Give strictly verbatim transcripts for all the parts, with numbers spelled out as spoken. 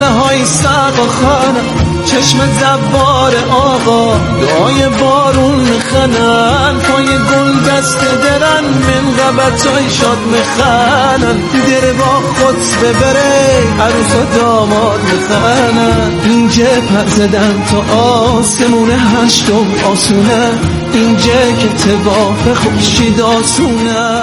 های سقا خانم چشم زبار آقا دعای بارون میخنن پای گل دست درن من غبطای شاد میخنن در با خود ببره عروس و داماد میخنن اینجا پر زدن تا آسمون هشتم آسونه اینجا که تباه خوشید آسونه.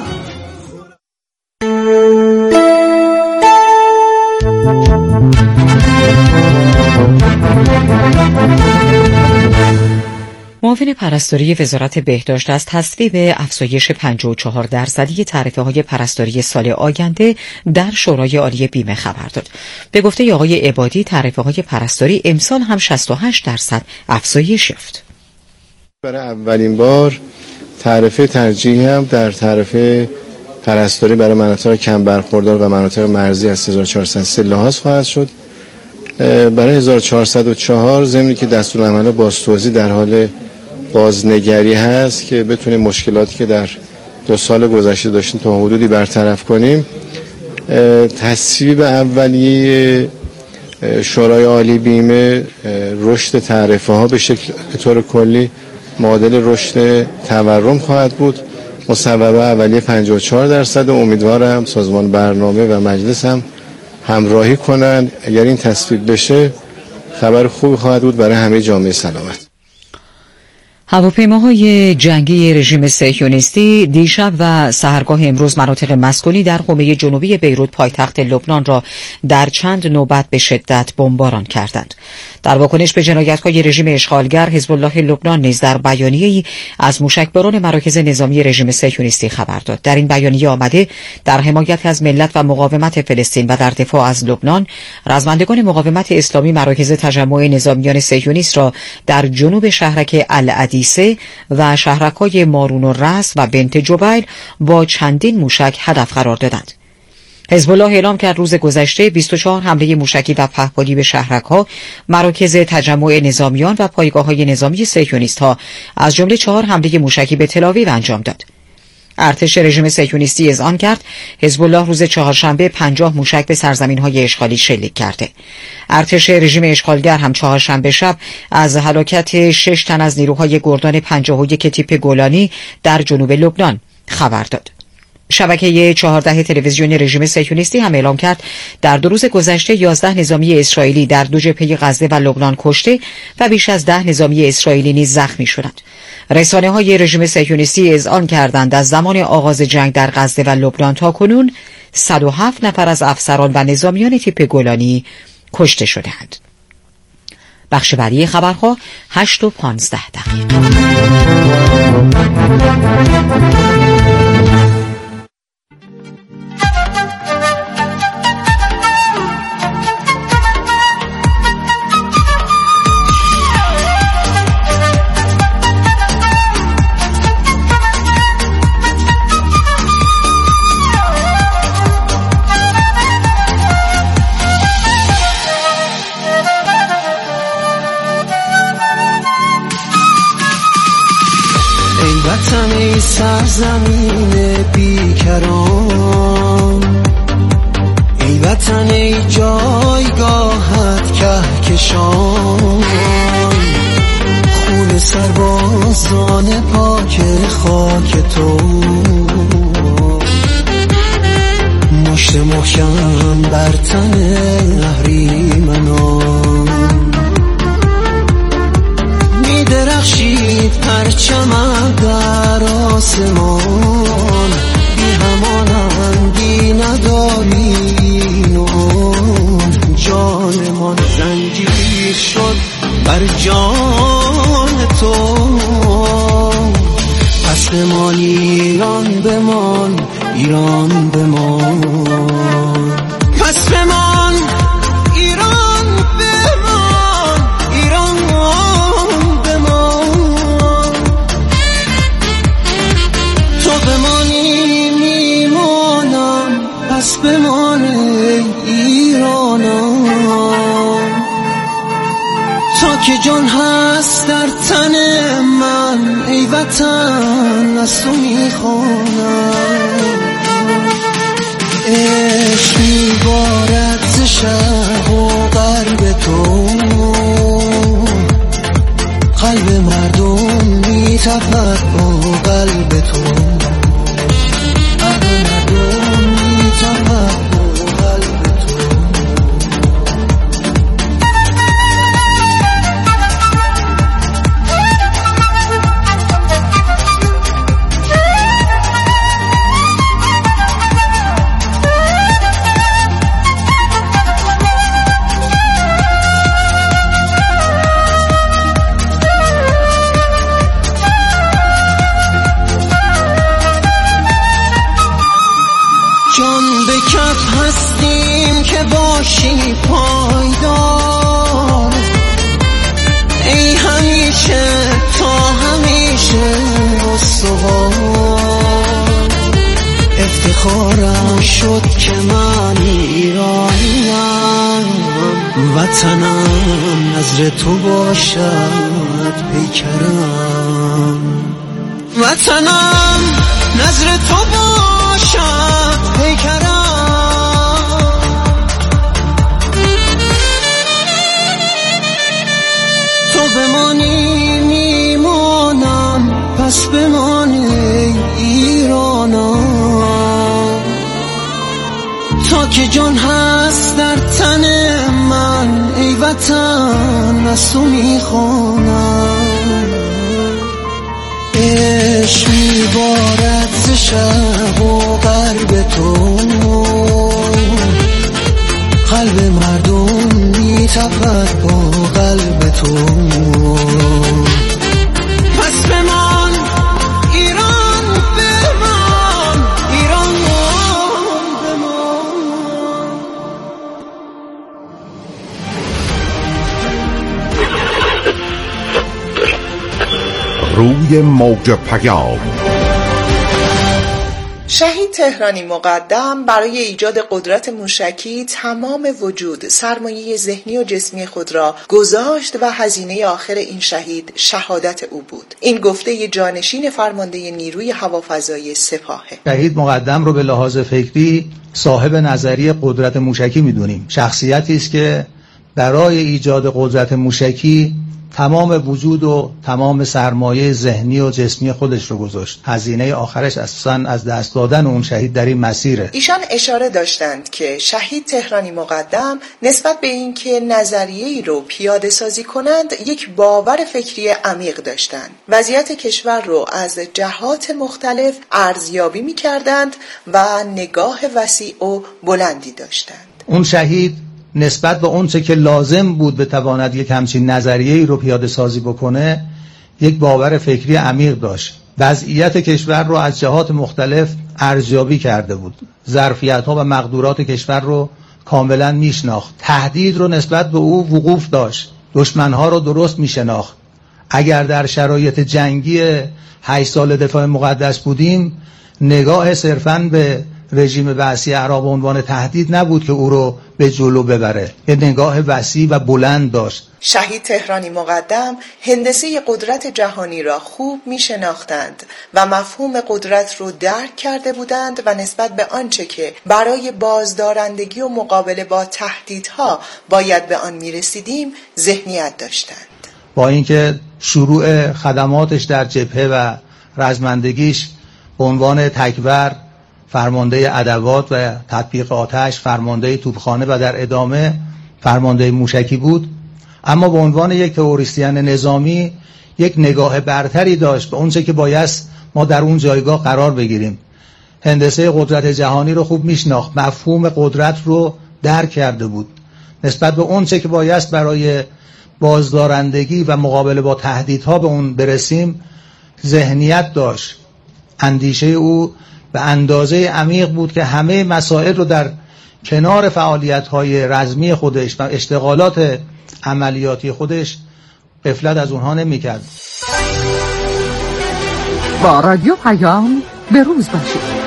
معاون پرستاری وزارت بهداشت از تصویب افزایش پنجاه و چهار درصدی تعرفه‌های پرستاری سال آینده در شورای عالی بیمه خبر داد. به گفته آقای عبادی تعرفه‌های پرستاری امسال هم شصت و هشت درصد افزایش یافت. برای اولین بار تعرفه ترجیحی هم در تعرفه پرستاری برای مناطق کم برخوردار و مناطق مرزی از هزار و چهارصد و سه لحاظ خواهد شد. برای هزار و چهارصد و چهار ضمن که دستورالعمل بازتوزیع در حال بازنگری هست که بتونیم مشکلاتی که در دو سال گذشته داشتیم تا حدودی برطرف کنیم. تصویب اولیه شورای عالی بیمه رشد تعرفه ها به شکل به طور کلی معادل رشد تورم خواهد بود. مصوبه اولیه پنجاه و چهار درصد. امیدوارم سازمان برنامه و مجلس هم همراهی کنند. اگر این تصویب بشه خبر خوبی خواهد بود برای همه جامعه سلامت. هواپیماهای جنگی رژیم صهیونیستی دیشب و سحرگاه امروز مناطق مسکونی در حومه جنوبی بیروت پایتخت لبنان را در چند نوبت به شدت بمباران کردند. در واکنش به جنایت‌های رژیم اشغالگر، حزب الله لبنان نیز در بیانیه‌ای از موشکباران مراکز نظامی رژیم صهیونیستی خبر داد. در این بیانیه آمده در حمایت از ملت و مقاومت فلسطین و در دفاع از لبنان، رزمندگان مقاومت اسلامی مراکز تجمع نظامیان صهیونیست را در جنوب شهرک العدیسه و شهرک‌های مارون و رس و بنت جبیل با چندین موشک هدف قرار دادند. حزب الله اعلام کرد روز گذشته بیست و چهار حمله موشکی و پهپادی به شهرک‌ها، مراکز تجمع نظامیان و پایگاه‌های نظامی صهیونیست‌ها از جمله چهار حمله موشکی به تل‌آویو انجام داد. ارتش رژیم صهیونیستی اذعان کرد حزب الله روز چهارشنبه پنجاه موشک به سرزمین‌های اشغالی شلیک کرده. ارتش رژیم اشغالگر هم چهارشنبه شب از هلاکت شش تن از نیروهای گردان پنجاه و یک تیپ گولانی در جنوب لبنان خبر داد. شبکه چهارده تلویزیون رژیم صهیونیستی هم اعلام کرد در دو روز گذشته یازده نظامی اسرائیلی در دو جبهه غزه و لبنان کشته و بیش از ده نظامی اسرائیلی نیز زخمی شدند. رسانه‌های رژیم صهیونیستی اذعان کردند از زمان آغاز جنگ در غزه و لبنان تا کنون صد و هفت نفر از افسران و نظامیان تیپ گولانی کشته شدند. بخش بعدی خبرها هشت و پانزده دقیقه. ای سرزمین بیکران، ای وطن ای جایگاهت کهکشان، خون سربازان پاک خاک تو، مشت محکم بر تن اهریمنان، می درخشید پرچمت در آسمان، بی همانندی نداری نون، جانمان زنجیر شد بر جان تو، پس بمان ایران بمان، ایران بمان، پس بمان ایران بمان، ایران بمان، تو بمانی میمانم، پس بمان ایرانم، تا که جان هست در تن من ای وطن از تو میخوانم، عشق میبارد ز شرق و میتپد با قلب تو، قلب مردم میتپد با قلب تو. هستیم که باشی پایدار، ای همیشه تا همیشه استوار. افتخارم شد که من ایرانیم، وطنم نظر تو باشد پیکرم، وطنم نظر تو باشد پیکرم. بمانی میمانم، پس بمانی ایرانم، تا که جان هست در تن من ای وطن از تو میخوانم. عشق میبارد ز شب و غرب تو، قلب مردم میتپد با قلب تو. پس بمان ایران، بمان ایران، بمان. روی موج پیام. شهید تهرانی مقدم برای ایجاد قدرت موشکی تمام وجود، سرمایه ذهنی و جسمی خود را گذاشت و هزینه آخر این شهید شهادت او بود. این گفته جانشین فرمانده نیروی هوافضای سپاهه. شهید مقدم رو به لحاظ فکری صاحب نظریه قدرت موشکی میدونیم. شخصیتی است که برای ایجاد قدرت موشکی تمام وجود و تمام سرمایه ذهنی و جسمی خودش رو گذاشت. هزینه آخرش اصلا از دست دادن اون شهید در این مسیره. ایشان اشاره داشتند که شهید تهرانی مقدم نسبت به این که نظریه‌ای رو پیاده سازی کنند یک باور فکری عمیق داشتند. وضعیت کشور رو از جهات مختلف ارزیابی می‌کردند و نگاه وسیع و بلندی داشتند. اون شهید نسبت به اون چه که لازم بود بتواند یک همچین نظریه‌ای رو پیاده سازی بکنه یک باور فکری عمیق داشت. وضعیت کشور رو از جهات مختلف ارزیابی کرده بود. ظرفیت‌ها و مقدورات کشور رو کاملا میشناخت. تهدید رو نسبت به او وقوف داشت. دشمن‌ها رو درست میشناخت. اگر در شرایط جنگی هشت سال دفاع مقدس بودیم، نگاه صرفاً به رژیم بعثی عراق به عنوان تهدید نبود که او رو به جلو ببره. یه نگاه وسیع و بلند داشت. شهید تهرانی مقدم هندسه قدرت جهانی را خوب می شناختند و مفهوم قدرت رو درک کرده بودند و نسبت به آنچه که برای بازدارندگی و مقابله با تهدیدها باید به آن می رسیدیم ذهنیت داشتند. با اینکه شروع خدماتش در جبهه و رزمندگیش به عنوان تکبر، فرمانده ادوات و تطبیق آتش، فرمانده توپخانه و در ادامه فرمانده موشکی بود، اما به عنوان یک تروریستین نظامی یک نگاه برتری داشت به اونچه که باید ما در اون جایگاه قرار بگیریم. هندسه قدرت جهانی رو خوب میشناخت، مفهوم قدرت رو درک کرده بود. نسبت به اونچه که باید برای بازدارندگی و مقابله با تهدیدها به اون برسیم ذهنیت داشت. اندیشه او به اندازه عمیق بود که همه مسائل رو در کنار فعالیت‌های رزمی خودش و اشتغالات عملیاتی خودش غفلت از اونها نمی‌کرد. با رادیو پیام به روز باشید.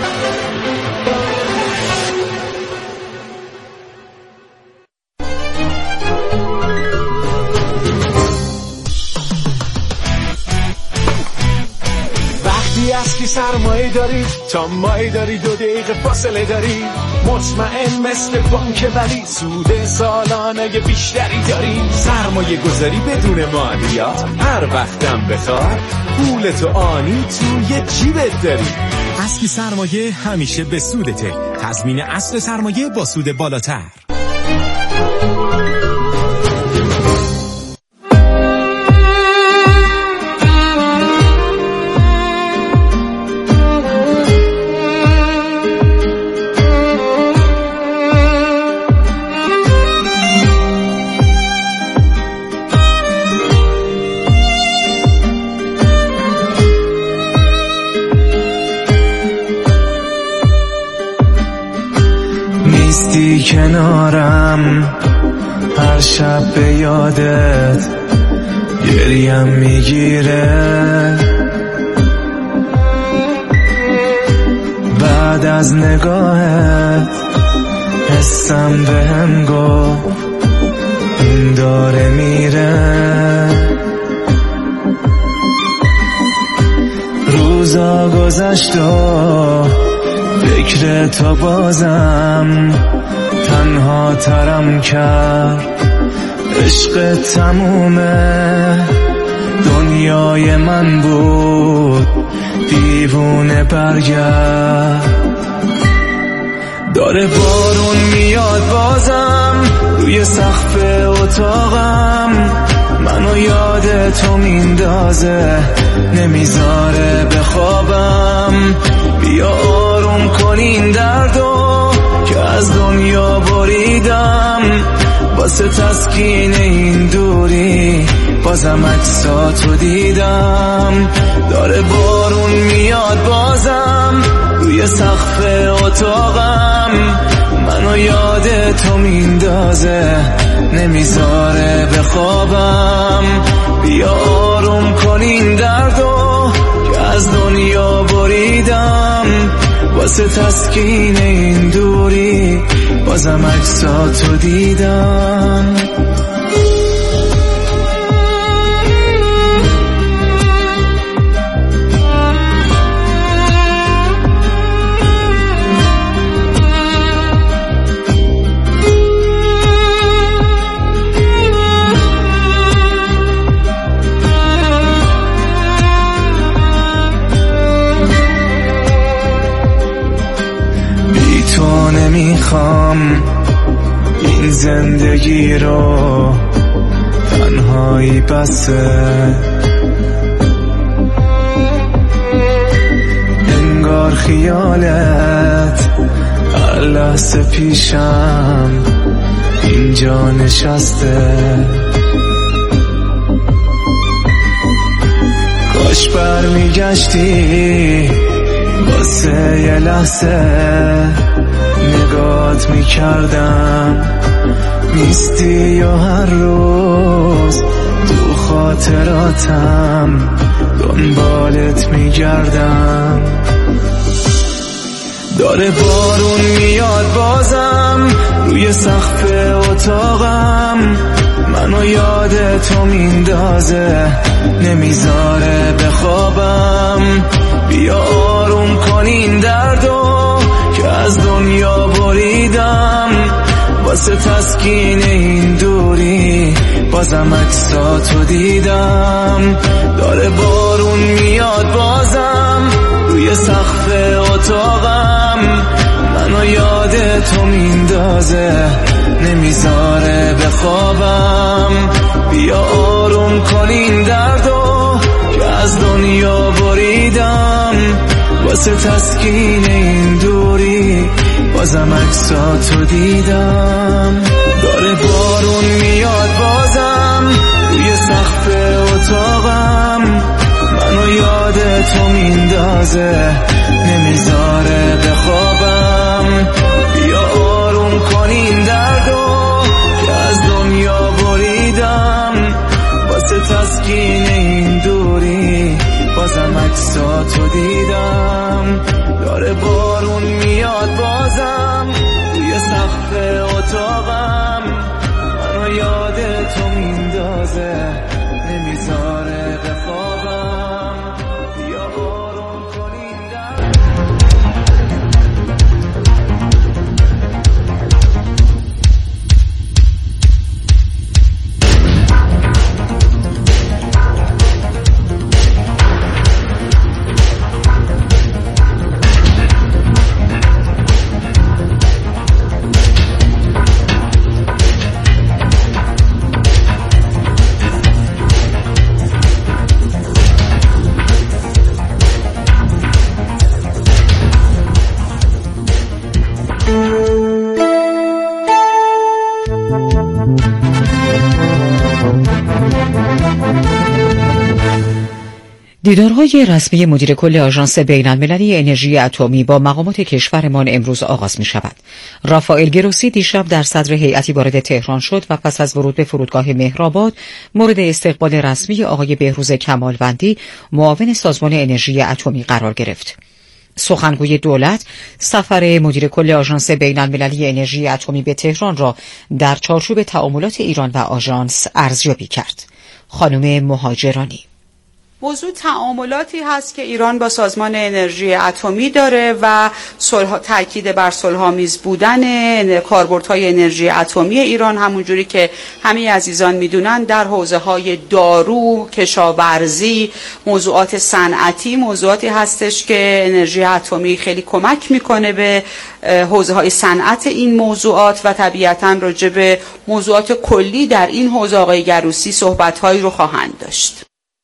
است که سرمایه داری تا مایه داری، دو دقیقه فاصله داری، مطمئن مثل بانک ولی سود سالانه بیشتری داری. سرمایه گذاری بدون مالیات، هر وقتم بخواد پولتو آنی توی جیبت داری. اصل سرمایه همیشه به سودته. تضمین اصل سرمایه با سود بالاتر. نیستی کنارم هر شب به یادت گریم میگیره، بعد از نگاهت حسم بهم گفت این داره میره. روزا گذشت و فکر تو بازم تنها ترم کرد. عشق تمومه دنیای من بود، دیوونه برگرد. داره بارون میاد بازم روی سقف اتاقم، منو یاد تو میندازه نمیذاره بخوابم. بیا آروم کن این دردو که از دنیا بریدم، واسه تسکین این دوری بازم عکساتو دیدم. داره بارون میاد بازم روی سقف اتاقم، منو یاد تو میندازه نمیذاره بخوابم. بیا آروم کن این دردو که از دنیا بریدم، واسه تسکین این دوری بازم عکساتو دیدم. نمیخوام این زندگی رو، تنهایی بسه. انگار خیالت هر لحظه پیشم اینجا نشسته. کاش برمیگشتی واسه یه لحظه نگات میکردم. نیستی و هر روز تو خاطراتم دنبالت میگردم. داره بارون میاد بازم روی سقف اتاقم، منو یاد تو میندازه نمیذاره بخوابم. بیا آروم کن این دردو که از دنیا بریدم، واسه تسکین این دوری بازم عکساتو دیدم. داره بارون میاد بازم روی سقف اتاقم، منو یاد تو میندازه نمیذاره بخوابم. بیا آروم کن این دردو که از دنیا بریدم، واسه تسکین این دوری بازم عکساتو دیدم. داره بارون میاد بازم روی سقف اتاقم، منو یاد تو میندازه نمیذاره بخوابم. بیا آروم کن این دردو که از دنیا بریدم، واسه تسکین این دوری بازم عکساتو دیدم. داره بارون میاد بازم روی سقف اتاقم، منو یاد تو میندازه نمیذاره بخوابم. بیا آروم کن این دیدارهای رسمی مدیر کل آژانس بین‌المللی انرژی اتمی با مقامات کشورمان امروز آغاز می شود. رافائل گروسی دیشب در صدر هیئتی وارد تهران شد و پس از ورود به فرودگاه مهرآباد مورد استقبال رسمی آقای بهروز کمالوندی، معاون سازمان انرژی اتمی قرار گرفت. سخنگوی دولت سفر مدیر کل آژانس بین‌المللی انرژی اتمی به تهران را در چارچوب تعاملات ایران و آژانس ارزیابی کرد. خانم مهاجرانی: موضوع تعاملاتی هست که ایران با سازمان انرژی اتمی داره و صلح، تاکید بر صلح‌آمیز بودن کاربردهای انرژی اتمی ایران، همونجوری که همه عزیزان میدونن در حوزه‌های دارو، کشاورزی، موضوعات صنعتی، موضوعاتی هستش که انرژی اتمی خیلی کمک میکنه به حوزه‌های صنعت این موضوعات و طبیعتاً راجع به موضوعات کلی در این حوزه آقای گروسی صحبت‌هایی رو خواهند داشت.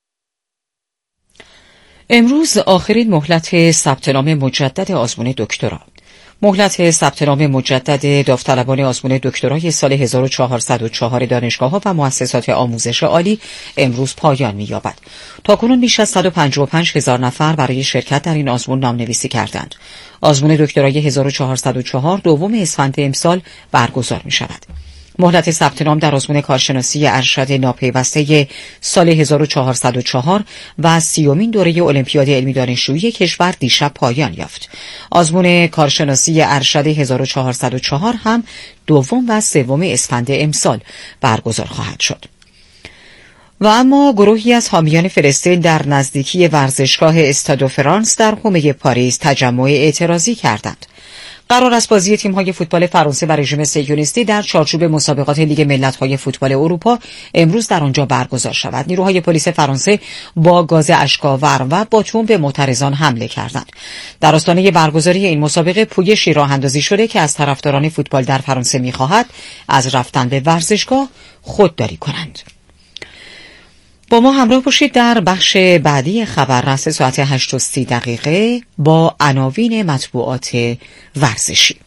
امروز آخرین مهلت ثبت نام مجدد آزمون دکترا. مهلت ثبت نام مجدد داوطلبان آزمون دکترای سال هزار و چهارصد و چهار دانشگاه‌ها و مؤسسات آموزش عالی امروز پایان می‌یابد. تاکنون بیش از صد و پنجاه و پنج هزار نفر برای شرکت در این آزمون نامنویسی کردند. آزمون دکترای هزار و چهارصد و چهار دوم اسفند امسال برگزار می‌شود. مهلت ثبت نام در آزمون کارشناسی ارشد ناپیوسته سال هزار و چهارصد و چهار و سیومین دوره المپیاد علمی دانشجویی کشور دیشب پایان یافت. آزمون کارشناسی ارشد هزار و چهارصد و چهار هم دوم و سوم اسفند امسال برگزار خواهد شد. و اما گروهی از حامیان فلسطین در نزدیکی ورزشگاه استاد فرانس در حومه پاریس تجمع اعتراضی کردند. قرار است بازی تیم‌های فوتبال فرانسه و رژیم صهیونیستی در چارچوب مسابقات لیگ ملت‌های فوتبال اروپا امروز در آنجا برگزار شود. نیروهای پلیس فرانسه با گاز اشک‌آور و باتون به معترضان حمله کردند. در آستانه برگزاری این مسابقه پویشی راه اندازی شده که از طرفداران فوتبال در فرانسه می‌خواهد از رفتن به ورزشگاه خودداری کنند. با ما همراه باشید در بخش بعدی خبررس ساعت هشت و سی دقیقه با عناوین مطبوعات ورزشی.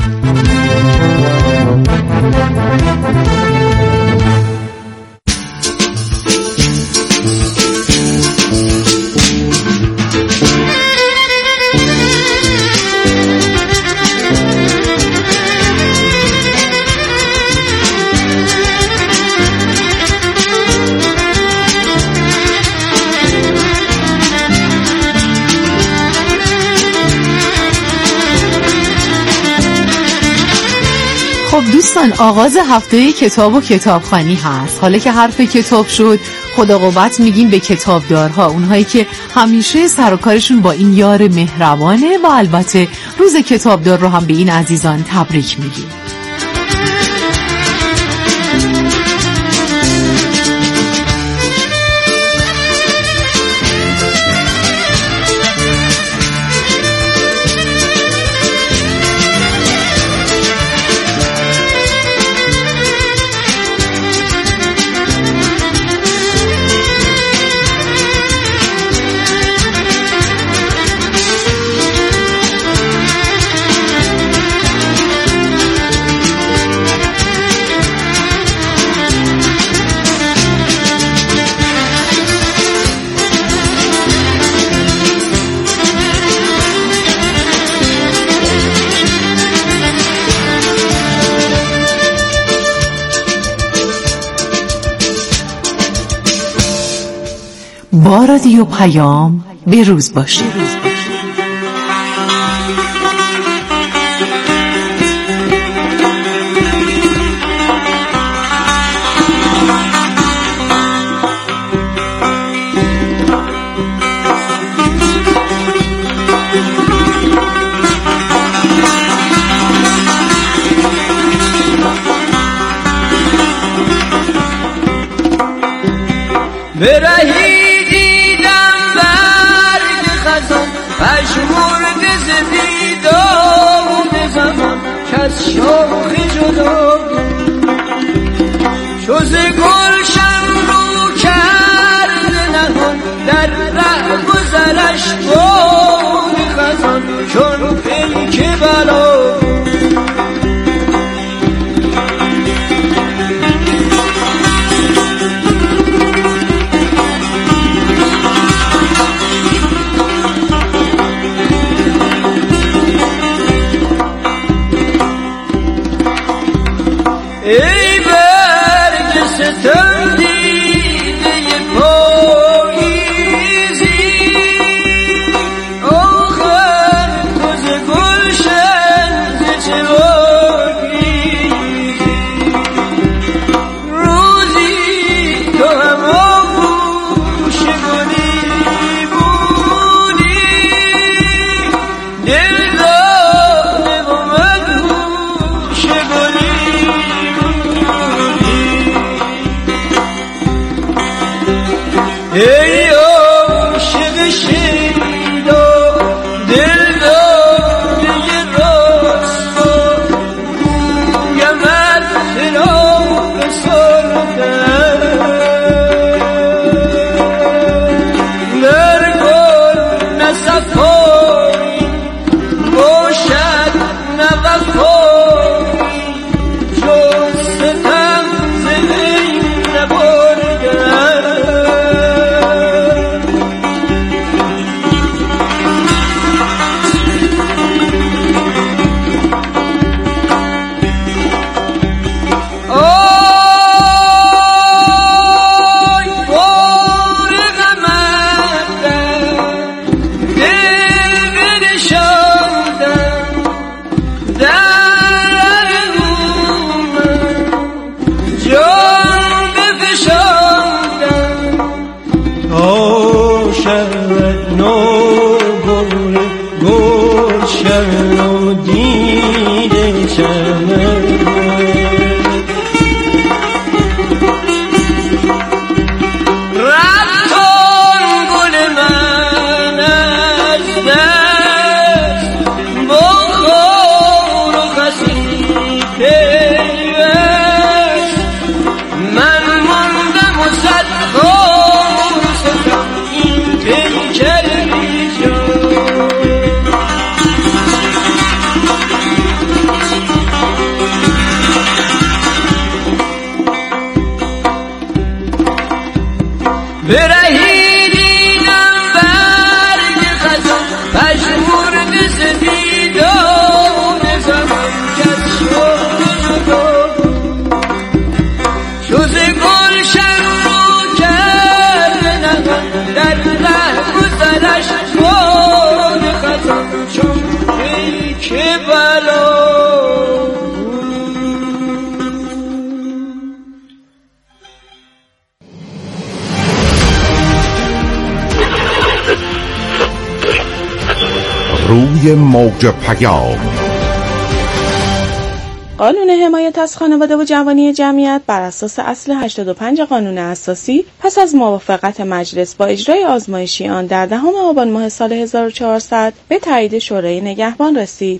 خب دوستان، آغاز هفته کتاب و کتابخوانی هست. حالا که حرف کتاب شد، خدا قوت میگیم به کتابدارها، اونهایی که همیشه سر و کارشون با این یار مهربانه، و البته روز کتابدار رو هم به این عزیزان تبریک میگیم. با رادیو پیام به روز باشید. برهی دیدم برگ خزان پشمرد زدید آمون زمان که از شاخ جدا شوز گلشن رو کرد نهان در ره گذرش باد خزان چون پیک بلا ای عاشق شیدا دل داده راست گویم از فراق سردن نرگل نصفایی باشد نوفایی جز ستم زمین نبردن روی موج پیام. قانون حمایت از خانواده و جوانی جمعیت بر اساس اصل هشتاد و پنج قانون اساسی پس از موافقت مجلس با اجرای آزمایشی آن در دهم آبان ماه سال هزار و چهارصد به تایید شورای نگهبان رسید.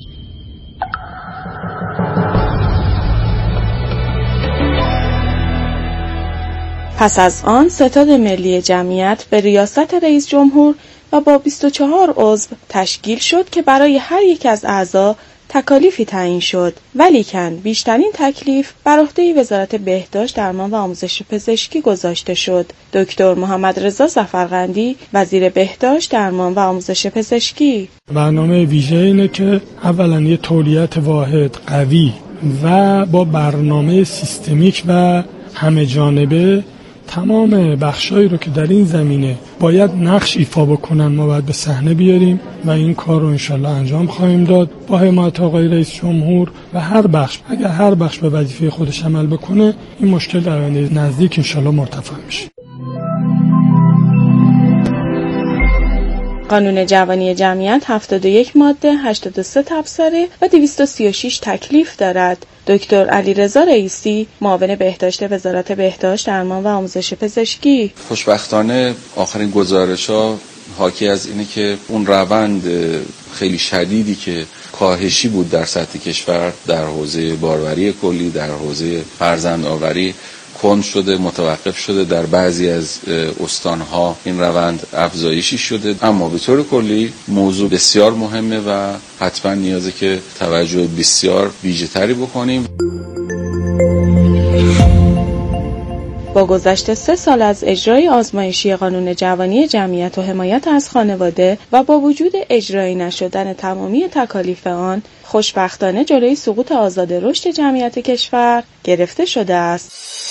پس از آن ستاد ملی جمعیت به ریاست رئیس جمهور و با بیست و چهار عضو تشکیل شد که برای هر یک از اعضا تکالیفی تعیین شد، ولیکن بیشترین تکلیف بر عهده وزارت بهداشت، درمان و آموزش پزشکی گذاشته شد. دکتر محمد رضا ظفرقندی، وزیر بهداشت، درمان و آموزش پزشکی: برنامه ویژه اینه که اولا یه تولیت واحد قوی و با برنامه سیستمیک و همه جانبه تمام بخشایی رو که در این زمینه باید نقش ایفا بکنن ما باید به صحنه بیاریم و این کار رو انشالله انجام خواهیم داد با حمایت آقای رئیس جمهور و هر بخش. اگر هر بخش به وظیفه خودش عمل بکنه این مشکل در آینده نزدیک انشالله مرتفع میشه. قانون جوانی جمعیت هفتاد و یک ماده، هشتاد و سه تبصره و دویست و سی و شش تکلیف دارد. دکتر علیرضا رئیسی، معاون بهداشت وزارت بهداشت، درمان و آموزش پزشکی: خوشبختانه آخرین گزارش‌ها حاکی از اینه که اون روند خیلی شدیدی که کاهشی بود در سطح کشور در حوزه باروری کلی، در حوزه فرزندآوری کند شده، متوقف شده. در بعضی از استانها این روند افزایشی شده، اما به طور کلی موضوع بسیار مهمه و حتما نیازه که توجه بسیار ویژه‌تری بکنیم. با گذشت سه سال از اجرای آزمایشی قانون جوانی جمعیت و حمایت از خانواده و با وجود اجرایی نشدن تمامی تکالیف آن، خوشبختانه جلوی سقوط آزاد رشد جمعیت کشور گرفته شده است.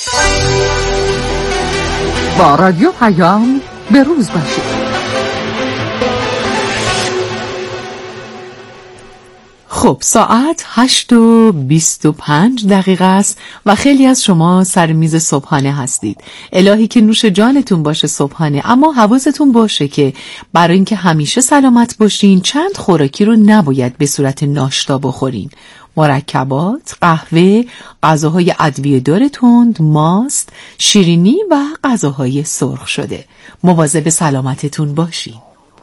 با رادیو پیام به روز باشید. خب ساعت هشت و بیست و پنج دقیقه است و خیلی از شما سر میز صبحانه هستید. الهی که نوش جانتون باشه صبحانه، اما حواستون باشه که برای اینکه همیشه سلامت باشین چند خوراکی رو نباید به صورت ناشتا بخورین. مرکبات، قهوه، غذاهای ادویه‌دار تند، ماست، شیرینی و غذاهای سرخ شده. مواظب سلامتتون باشین.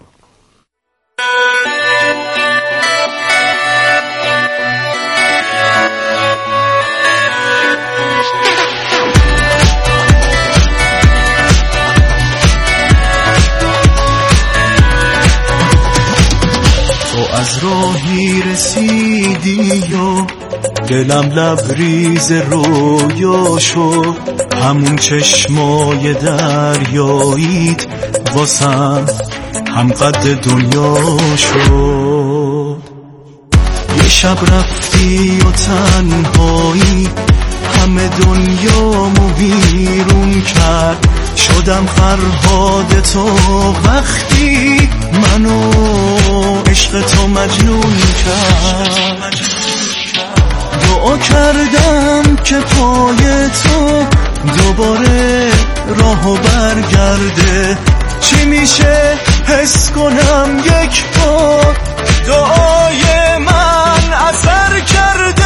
از راهی رسیدی و دلم لبریز رویا شد، همون چشمای دریاییت واسم هم قد دنیا شد. یه شب رفتی و تنهایی همه دنیامو بیرون کرد، شدم فرهاد تو وقتی منو عشق تو مجنون کرد. دعا کردم که پای تو دوباره راهو برگرده، چی میشه حس کنم یک بار دعای من اثر کرده.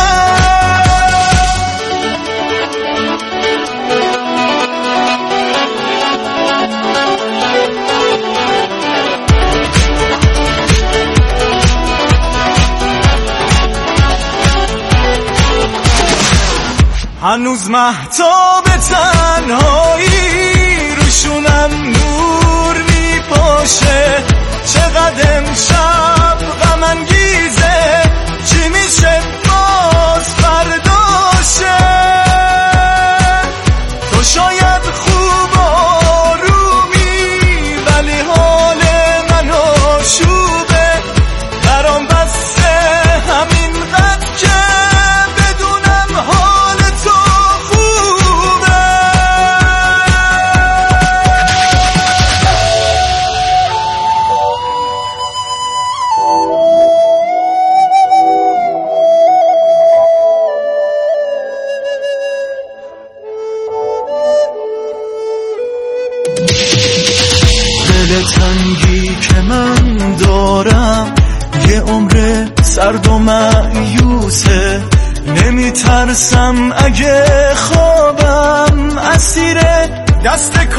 هنوز مهتاب تنهایی روشونم نور میپاشه، چقدر امشب غم انگیزه، چی میشه باز فرداشه. تو شاید خوب آرومی ولی حال من آشوبه، برام بسته همین قد که بدونم حال تو خوبه. دل تنگی که من دارم یه عمر سرد و مایوسه، نمیترسم اگه خوابم اسیر دست